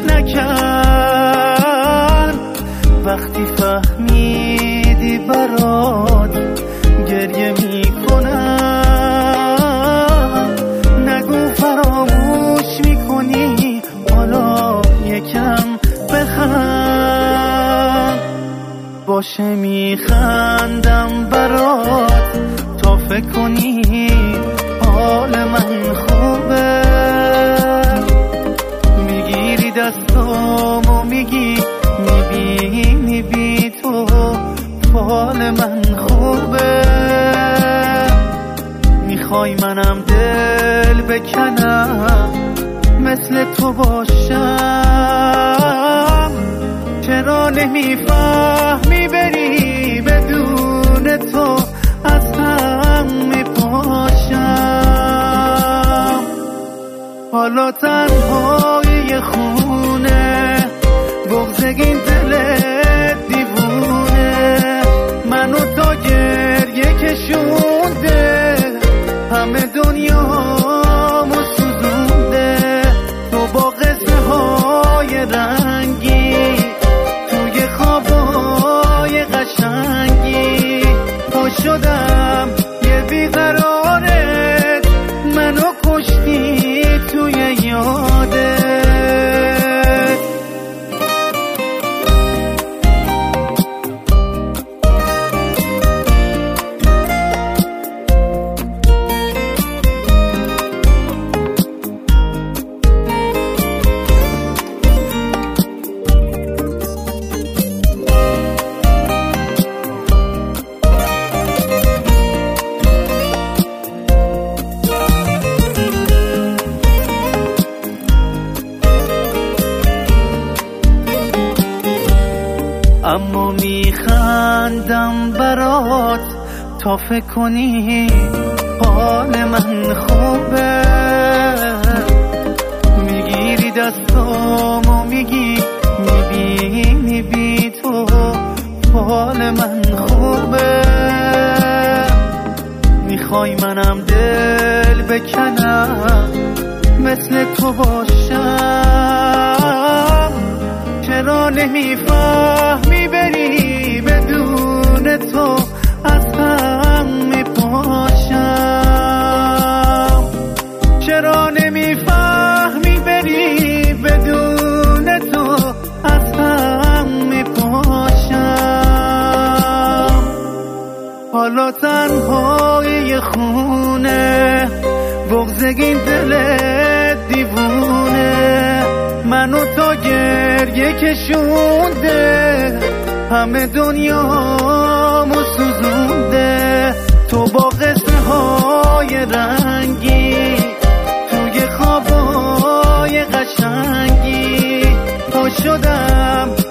نکرد. وقتی فهمیدی برات گریه میکنم، نگو فراموش میکنی، حالا یکم بخند. باشه میخندم برات تا فکر کنی حال من خوبه. میگیری دستامو میگی میبینی بی تو حال من خوبه. میخوای منم دل بکنم مثل تو باشم، چرا نمیفهمی بری بدون تو از هم میپاشم. حالا تنهایی خونه بغضگین دلت دیوونه، منو تا گریه کشونده، همه دنیامو سوزونده. تو با قصه های رنگی توی خوابای قشنگی پا شدم یه بیقرارت، منو کشتی توی یادت. اما میخندم برات تا فکر کنی حال من خوبه. میگیری دستامو میگی میبینی بی تو حال من خوبه. میخوای منم دل بکنم مثل تو باشم، چرا نمیفهمی بری بدون تو از هم میپاشم. چرا نمیفهمی بری بدون تو از هم میپاشم. حالا تنهایی خونه بغضگین دلت دیوونه، منو تا گریه کشونده، همه دنیامو سوزونده. تو با قصه های رنگی توی خوابای قشنگی پا شدم